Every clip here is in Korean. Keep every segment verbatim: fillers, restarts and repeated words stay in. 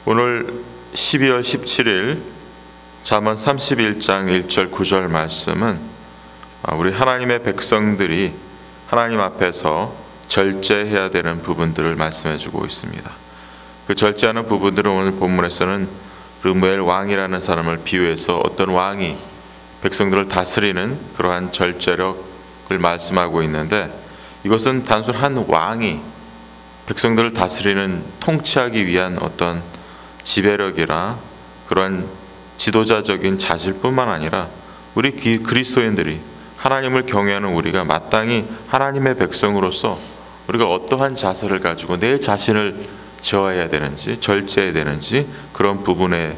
오늘 십이월 십칠일 잠언 삼십일 장 일 절 구 절 말씀은 우리 하나님의 백성들이 하나님 앞에서 절제해야 되는 부분들을 말씀해 주고 있습니다. 그 절제하는 부분들은 오늘 본문에서는 르무엘 왕이라는 사람을 비유해서 어떤 왕이 백성들을 다스리는 그러한 절제력을 말씀하고 있는데, 이것은 단순 한 왕이 백성들을 다스리는 통치하기 위한 어떤 지배력이라 그런 지도자적인 자질뿐만 아니라 우리 그리스도인들이 하나님을 경외하는 우리가 마땅히 하나님의 백성으로서 우리가 어떠한 자세를 가지고 내 자신을 저어야 되는지 절제해야 되는지 그런 부분에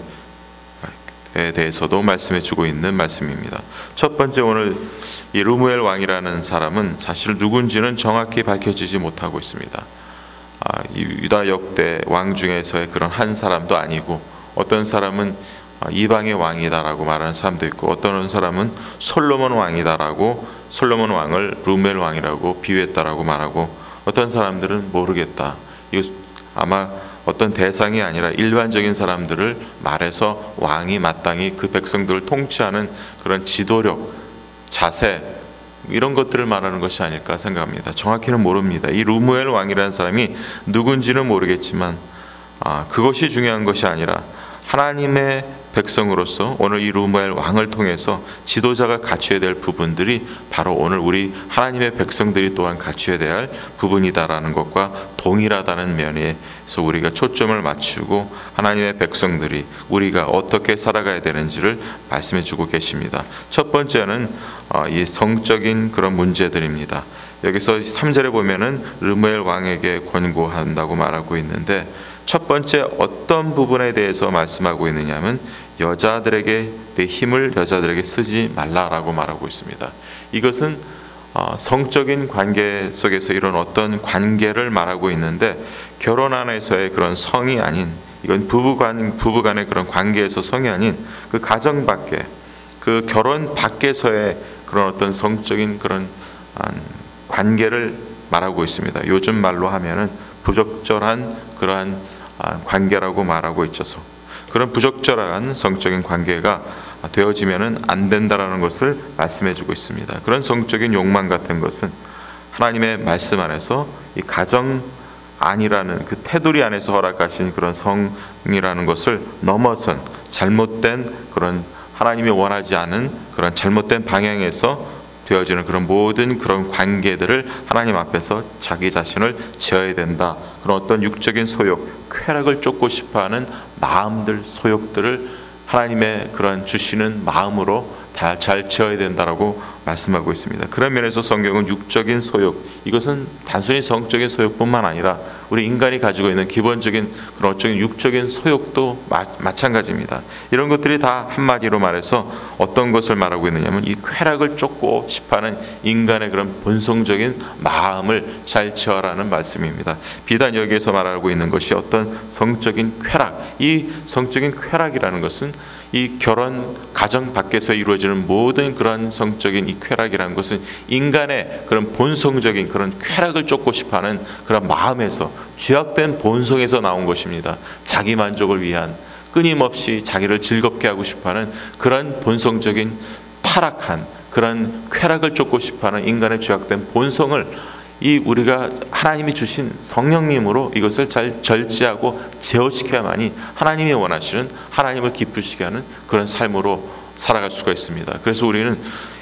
대해서도 말씀해 주고 있는 말씀입니다. 첫 번째, 오늘 이 르무엘 왕이라는 사람은 사실 누군지는 정확히 밝혀지지 못하고 있습니다. 아, 유다 역대 왕 중에서의 그런 한 사람도 아니고, 어떤 사람은 이방의 왕이다라고 말하는 사람도 있고, 어떤 사람은 솔로몬 왕이다라고 솔로몬 왕을 르무엘 왕이라고 비유했다라고 말하고, 어떤 사람들은 모르겠다, 이거 아마 어떤 대상이 아니라 일반적인 사람들을 말해서 왕이 마땅히 그 백성들을 통치하는 그런 지도력, 자세, 이런 것들을 말하는 것이 아닐까 생각합니다. 정확히는 모릅니다. 이 르무엘 왕이라는 사람이 누군지는 모르겠지만 아, 그것이 중요한 것이 아니라 하나님의 백성으로서 오늘 이 르무엘 왕을 통해서 지도자가 갖춰야 될 부분들이 바로 오늘 우리 하나님의 백성들이 또한 갖춰야 될 부분이다라는 것과 동일하다는 면에서 우리가 초점을 맞추고 하나님의 백성들이 우리가 어떻게 살아가야 되는지를 말씀해 주고 계십니다. 첫 번째는 이 성적인 그런 문제들입니다. 여기서 삼 절에 보면은 르무엘 왕에게 권고한다고 말하고 있는데, 첫 번째 어떤 부분에 대해서 말씀하고 있느냐면 여자들에게 내 힘을 여자들에게 쓰지 말라라고 말하고 있습니다. 이것은 성적인 관계 속에서 이런 어떤 관계를 말하고 있는데, 결혼 안에서의 그런 성이 아닌, 이건 부부간 부부간의 그런 관계에서 성이 아닌 그 가정 밖에, 그 결혼 밖에서의 그런 어떤 성적인 그런 관계를 말하고 있습니다. 요즘 말로 하면은 부적절한 그러한 관계라고 말하고 있어서, 그런 부적절한 성적인 관계가 되어지면은 안 된다라는 것을 말씀해 주고 있습니다. 그런 성적인 욕망 같은 것은 하나님의 말씀 안에서 이 가정 안이라는 그 테두리 안에서 허락하신 그런 성이라는 것을 넘어선 잘못된 그런 하나님이 원하지 않은 그런 잘못된 방향에서 되어지는 그런 모든 그런 관계들을 하나님 앞에서 자기 자신을 지어야 된다. 그런 어떤 육적인 소욕, 쾌락을 쫓고 싶어하는 마음들, 소욕들을 하나님의 그런 주시는 마음으로 다 잘 지어야 된다라고 말씀하고 있습니다. 그런 면에서 성경은 육적인 소욕, 이것은 단순히 성적인 소욕뿐만 아니라 우리 인간이 가지고 있는 기본적인 그런 어쩌긴 육적인 소욕도 마, 마찬가지입니다. 이런 것들이 다 한마디로 말해서 어떤 것을 말하고 있느냐면 이 쾌락을 쫓고 싶어하는 인간의 그런 본성적인 마음을 잘 지어라는 말씀입니다. 비단 여기에서 말하고 있는 것이 어떤 성적인 쾌락, 이 성적인 쾌락이라는 것은 이 결혼, 가정 밖에서 이루어지는 모든 그런 성적인 이 쾌락이라는 것은 인간의 그런 본성적인 그런 쾌락을 쫓고 싶어하는 그런 마음에서, 죄악된 본성에서 나온 것입니다. 자기 만족을 위한, 끊임없이 자기를 즐겁게 하고 싶어하는 그런 본성적인 타락한 그런 쾌락을 쫓고 싶어하는 인간의 죄악된 본성을 이 우리가 하나님이 주신 성령님으로 이것을 잘 절제하고 제어시켜야만이 하나님이 원하시는, 하나님을 기쁘시게 하는 그런 삶으로 살아갈 수가 있습니다. 그래서 우리는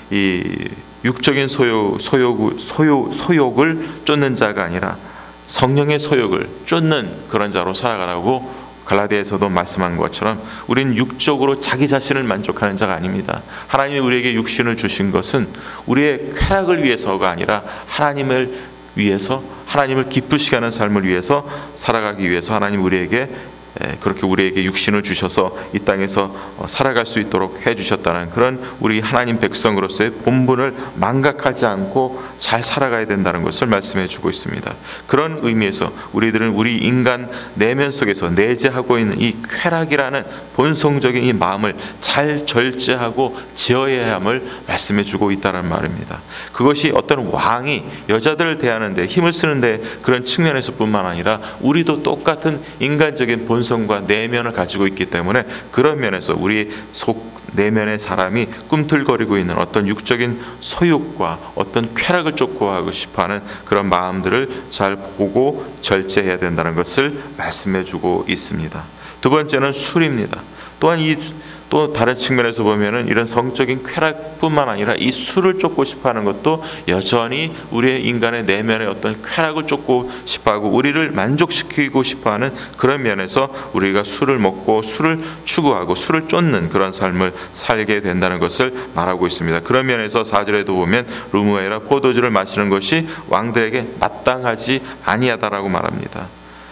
이 육적인 소욕, 소욕, 소욕, 소욕을 쫓는 자가 아니라 성령의 소욕을 쫓는 그런 자로 살아가라고 갈라디아에서도 말씀한 것처럼 우리는 육적으로 자기 자신을 만족하는 자가 아닙니다. 하나님이 우리에게 육신을 주신 것은 우리의 쾌락을 위해서가 아니라 하나님을 위해서, 하나님을 기쁘시게 하는 삶을 위해서 살아가기 위해서 하나님 우리에게 그렇게 우리에게 육신을 주셔서 이 땅에서 살아갈 수 있도록 해주셨다는 그런 우리 하나님 백성으로서의 본분을 망각하지 않고 잘 살아가야 된다는 것을 말씀해 주고 있습니다. 그런 의미에서 우리들은 우리 인간 내면 속에서 내재하고 있는 이 쾌락이라는 본성적인 이 마음을 잘 절제하고 지어야 함을 말씀해 주고 있다는 말입니다. 그것이 어떤 왕이 여자들을 대하는데 힘을 쓰는데 그런 측면에서뿐만 아니라 우리도 똑같은 인간적인 본 본성과 내면을 가지고 있기 때문에 그런 면에서 우리 속 내면의 사람이 꿈틀거리고 있는 어떤 육적인 소욕과 어떤 쾌락을 쫓고하고 싶어하는 그런 마음들을 잘 보고 절제해야 된다는 것을 말씀해주고 있습니다. 두 번째는 술입니다. 또한 이 또 다른 측면에서 보면은 이런 성적인 쾌락뿐만 아니라 이 술을 쫓고 싶어하는 것도 여전히 우리의 인간의 내면의 어떤 쾌락을 쫓고 싶어하고 우리를 만족시키고 싶어하는 그런 면에서 우리가 술을 먹고 술을 추구하고 술을 쫓는 그런 삶을 살게 된다는 것을 말하고 있습니다. 그런 면에서 사 절에도 보면 루무에라 포도주를 마시는 것이 왕들에게 마땅하지 아니하다라고 말합니다.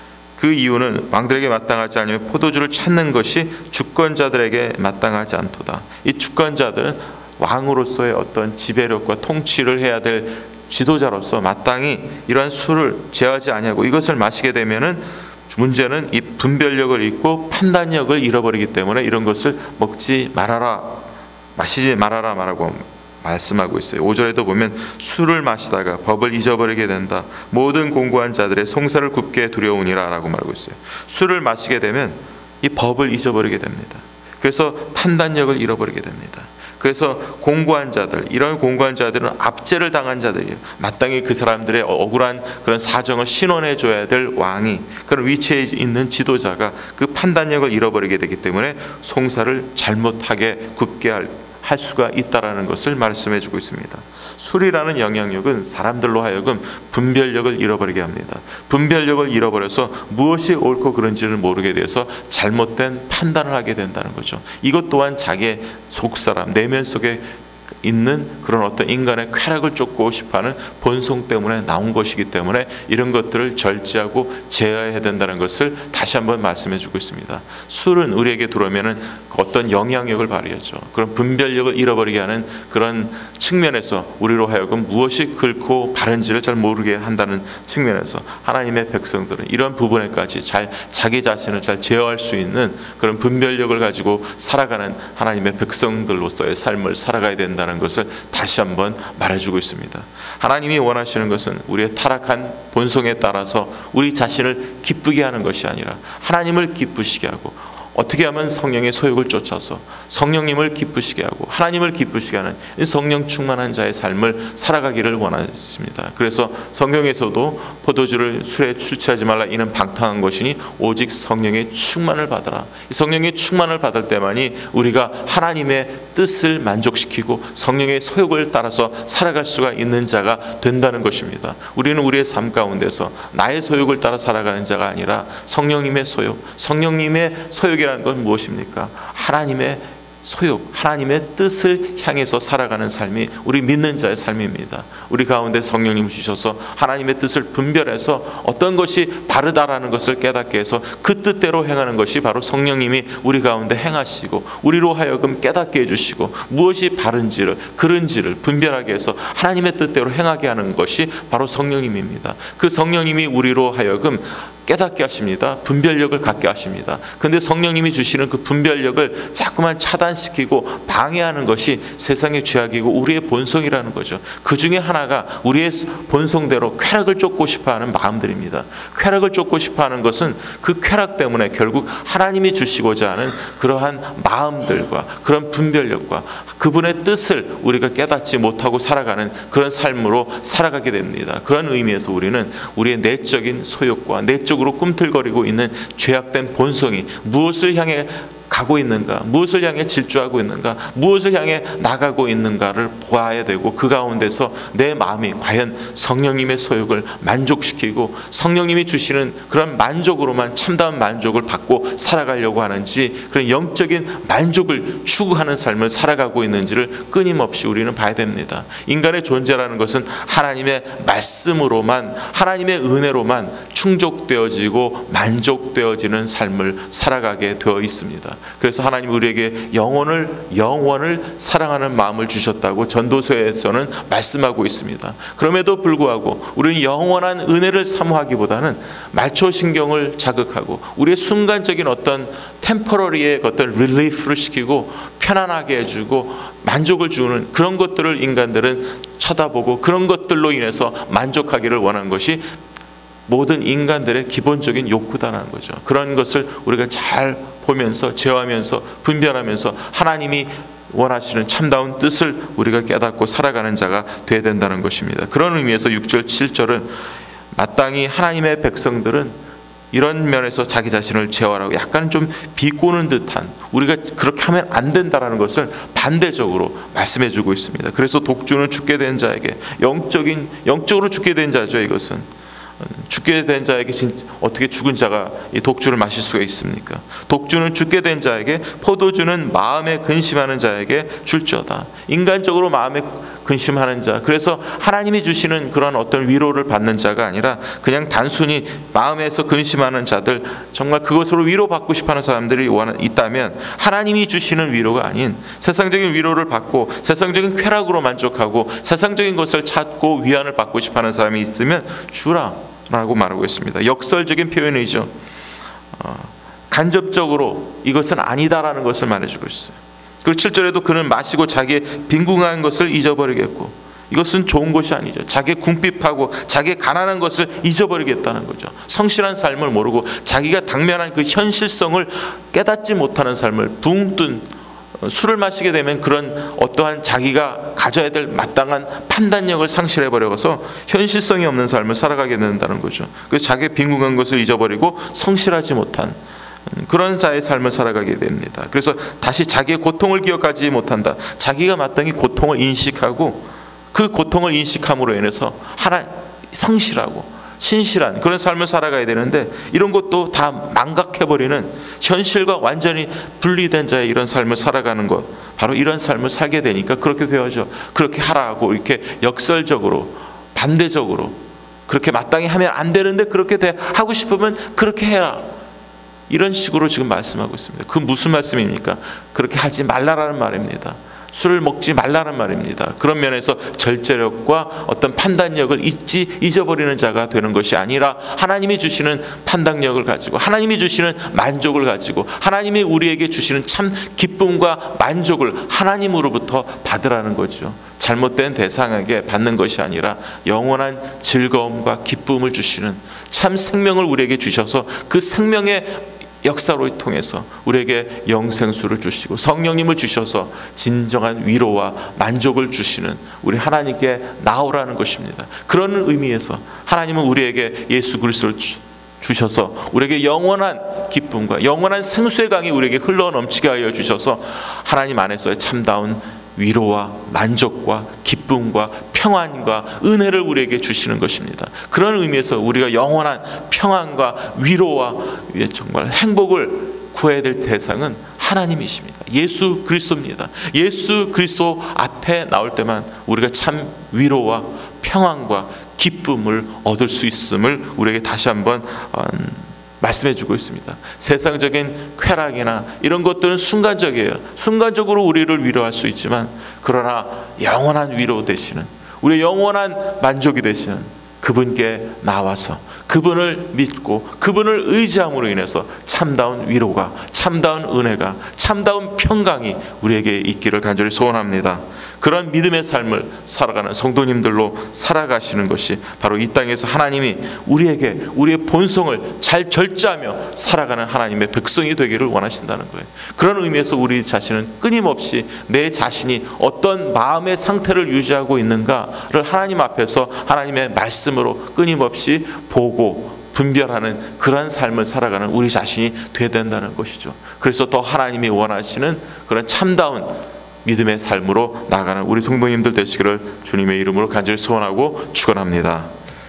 그 이유는 왕들에게 마땅하지 않으면 포도주를 찾는 것이 주권자들에게 마땅하지 않도다. 이 주권자들은 왕으로서의 어떤 지배력과 통치를 해야 될 지도자로서 마땅히 이러한 술을 제어하지 아니하고 이것을 마시게 되면은 문제는 이 분별력을 잃고 판단력을 잃어버리기 때문에 이런 것을 먹지 말아라, 마시지 말아라 말하고 말씀하고 있어요. 오 절에도 보면 술을 마시다가 법을 잊어버리게 된다. 모든 공고한 자들의 송사를 굽게 두려우니라 라고 말하고 있어요. 술을 마시게 되면 이 법을 잊어버리게 됩니다. 그래서 판단력을 잃어버리게 됩니다. 그래서 공고한 자들, 이런 공고한 자들은 압제를 당한 자들이에요. 마땅히 그 사람들의 억울한 그런 사정을 신원해 줘야 될 왕이, 그런 위치에 있는 지도자가 그 판단력을 잃어버리게 되기 때문에 송사를 잘못하게 굽게 할 할 수가 있다라는 것을 말씀해주고 있습니다. 술이라는 영향력은 사람들로 하여금 분별력을 잃어버리게 합니다. 분별력을 잃어버려서 무엇이 옳고 그른지를 모르게 돼서 잘못된 판단을 하게 된다는 거죠. 이것 또한 자기의 속사람, 내면 속에 있는 그런 어떤 인간의 쾌락을 쫓고 싶어하는 본성 때문에 나온 것이기 때문에 이런 것들을 절제하고 제어해야 된다는 것을 다시 한번 말씀해주고 있습니다. 술은 우리에게 들어오면은 어떤 영향력을 발휘하죠. 그런 분별력을 잃어버리게 하는 그런 측면에서 우리로 하여금 무엇이 옳고 바른지를 잘 모르게 한다는 측면에서 하나님의 백성들은 이런 부분에까지 잘 자기 자신을 잘 제어할 수 있는 그런 분별력을 가지고 살아가는 하나님의 백성들로서의 삶을 살아가야 된다는 것을 다시 한번 말해주고 있습니다. 하나님이 원하시는 것은 우리의 타락한 본성에 따라서 우리 자신을 기쁘게 하는 것이 아니라 하나님을 기쁘시게 하고 어떻게 하면 성령의 소욕을 쫓아서 성령님을 기쁘시게 하고 하나님을 기쁘시게 하는 성령 충만한 자의 삶을 살아가기를 원하십니다. 그래서 성경에서도 포도주를 술에 출치하지 말라, 이는 방탕한 것이니 오직 성령의 충만을 받아라. 성령의 충만을 받을 때만이 우리가 하나님의 뜻을 만족시키고 성령의 소욕을 따라서 살아갈 수가 있는 자가 된다는 것입니다. 우리는 우리의 삶 가운데서 나의 소욕을 따라 살아가는 자가 아니라 성령님의 소욕, 성령님의 소욕이라는 건 무엇입니까? 하나님의 소욕, 하나님의 뜻을 향해서 살아가는 삶이 우리 믿는 자의 삶입니다. 우리 가운데 성령님 주셔서 하나님의 뜻을 분별해서 어떤 것이 바르다라는 것을 깨닫게 해서 그 뜻대로 행하는 것이 바로 성령님이 우리 가운데 행하시고 우리로 하여금 깨닫게 해주시고 무엇이 바른지를 그른지를 분별하게 해서 하나님의 뜻대로 행하게 하는 것이 바로 성령님입니다. 그 성령님이 우리로 하여금 깨닫게 하십니다. 분별력을 갖게 하십니다. 그런데 성령님이 주시는 그 분별력을 자꾸만 차단시키고 방해하는 것이 세상의 죄악이고 우리의 본성이라는 거죠. 그 중에 하나가 우리의 본성대로 쾌락을 쫓고 싶어하는 마음들입니다. 쾌락을 쫓고 싶어하는 것은 그 쾌락 때문에 결국 하나님이 주시고자 하는 그러한 마음들과 그런 분별력과 그분의 뜻을 우리가 깨닫지 못하고 살아가는 그런 삶으로 살아가게 됩니다. 그런 의미에서 우리는 우리의 내적인 소욕과 내적 으로 꿈틀거리고 있는 죄악된 본성이 무엇을 향해 가고 있는가, 무엇을 향해 질주하고 있는가, 무엇을 향해 나가고 있는가를 보아야 되고 그 가운데서 내 마음이 과연 성령님의 소욕을 만족시키고 성령님이 주시는 그런 만족으로만 참다운 만족을 받고 살아가려고 하는지 그런 영적인 만족을 추구하는 삶을 살아가고 있는지를 끊임없이 우리는 봐야 됩니다. 인간의 존재라는 것은 하나님의 말씀으로만, 하나님의 은혜로만 충족되어지고 만족되어지는 삶을 살아가게 되어 있습니다. 그래서 하나님 우리에게 영혼을 영원을 사랑하는 마음을 주셨다고 전도서에서는 말씀하고 있습니다. 그럼에도 불구하고 우리는 영원한 은혜를 사모하기보다는 말초신경을 자극하고 우리의 순간적인 어떤 템퍼러리의 어떤 릴리프를 시키고 편안하게 해주고 만족을 주는 그런 것들을 인간들은 쳐다보고 그런 것들로 인해서 만족하기를 원하는 것이 모든 인간들의 기본적인 욕구다라는 거죠. 그런 것을 우리가 잘 보면서 제어하면서 분별하면서 하나님이 원하시는 참다운 뜻을 우리가 깨닫고 살아가는 자가 되어야 된다는 것입니다. 그런 의미에서 육 절 칠 절은 마땅히 하나님의 백성들은 이런 면에서 자기 자신을 제어하라고 약간 좀 비꼬는 듯한, 우리가 그렇게 하면 안 된다라는 것을 반대적으로 말씀해 주고 있습니다. 그래서 독주는 죽게 된 자에게, 영적인 영적으로 죽게 된 자죠. 이것은 죽게 된 자에게 진짜 어떻게 죽은 자가 이 독주를 마실 수가 있습니까? 독주는 죽게 된 자에게, 포도주는 마음에 근심하는 자에게 줄지어다. 인간적으로 마음에 근심하는 자, 그래서 하나님이 주시는 그런 어떤 위로를 받는 자가 아니라 그냥 단순히 마음에서 근심하는 자들, 정말 그것으로 위로받고 싶어하는 사람들이 있다면 하나님이 주시는 위로가 아닌 세상적인 위로를 받고 세상적인 쾌락으로 만족하고 세상적인 것을 찾고 위안을 받고 싶어하는 사람이 있으면 주라 라고 말하고 있습니다. 역설적인 표현이죠. 어, 간접적으로 이것은 아니다라는 것을 말해주고 있어요. 그리고 칠 절에도 그는 마시고 자기의 빈궁한 것을 잊어버리겠고, 이것은 좋은 것이 아니죠. 자기의 궁핍하고 자기의 가난한 것을 잊어버리겠다는 거죠. 성실한 삶을 모르고 자기가 당면한 그 현실성을 깨닫지 못하는 삶을, 붕 뜬 술을 마시게 되면 그런 어떠한 자기가 가져야 될 마땅한 판단력을 상실해버려서 현실성이 없는 삶을 살아가게 된다는 거죠. 그래서 자기의 빈궁한 것을 잊어버리고 성실하지 못한 그런 자의 삶을 살아가게 됩니다. 그래서 다시 자기의 고통을 기억하지 못한다. 자기가 마땅히 고통을 인식하고 그 고통을 인식함으로 인해서 하나 성실하고 신실한 그런 삶을 살아가야 되는데, 이런 것도 다 망각해버리는, 현실과 완전히 분리된 자의 이런 삶을 살아가는 것, 바로 이런 삶을 살게 되니까 그렇게 되어져. 그렇게 하라고 이렇게 역설적으로 반대적으로, 그렇게 마땅히 하면 안 되는데 그렇게 돼, 하고 싶으면 그렇게 해라, 이런 식으로 지금 말씀하고 있습니다. 그 무슨 말씀입니까? 그렇게 하지 말라라는 말입니다. 술을 먹지 말라는 말입니다. 그런 면에서 절제력과 어떤 판단력을 잊지 잊어버리는 자가 되는 것이 아니라 하나님이 주시는 판단력을 가지고, 하나님이 주시는 만족을 가지고, 하나님이 우리에게 주시는 참 기쁨과 만족을 하나님으로부터 받으라는 거죠. 잘못된 대상에게 받는 것이 아니라 영원한 즐거움과 기쁨을 주시는 참 생명을 우리에게 주셔서 그 생명의 역사로 통해서 우리에게 영생수를 주시고 성령님을 주셔서 진정한 위로와 만족을 주시는 우리 하나님께 나오라는 것입니다. 그런 의미에서 하나님은 우리에게 예수 그리스도를 주셔서 우리에게 영원한 기쁨과 영원한 생수의 강이 우리에게 흘러 넘치게 하여 주셔서 하나님 안에서의 참다운 위로와 만족과 기쁨과 평안과 은혜를 우리에게 주시는 것입니다. 그런 의미에서 우리가 영원한 평안과 위로와 정말 행복을 구해야 될 대상은 하나님이십니다. 예수 그리스도입니다. 예수 그리스도 앞에 나올 때만 우리가 참 위로와 평안과 기쁨을 얻을 수 있음을 우리에게 다시 한번 말씀해 주고 있습니다. 세상적인 쾌락이나 이런 것들은 순간적이에요. 순간적으로 우리를 위로할 수 있지만, 그러나 영원한 위로 되시는, 우리의 영원한 만족이 되시는 그분께 나와서 그분을 믿고 그분을 의지함으로 인해서 참다운 위로가, 참다운 은혜가, 참다운 평강이 우리에게 있기를 간절히 소원합니다. 그런 믿음의 삶을 살아가는 성도님들로 살아가시는 것이 바로 이 땅에서 하나님이 우리에게 우리의 본성을 잘 절제하며 살아가는 하나님의 백성이 되기를 원하신다는 거예요. 그런 의미에서 우리 자신은 끊임없이 내 자신이 어떤 마음의 상태를 유지하고 있는가를 하나님 앞에서 하나님의 말씀으로 끊임없이 보고 분별하는 그런 삶을 살아가는 우리 자신이 되어야 된다는 것이죠. 그래서 더 하나님이 원하시는 그런 참다운 믿음의 삶으로 나아가는 우리 성도님들 되시기를 주님의 이름으로 간절히 소원하고 축원합니다.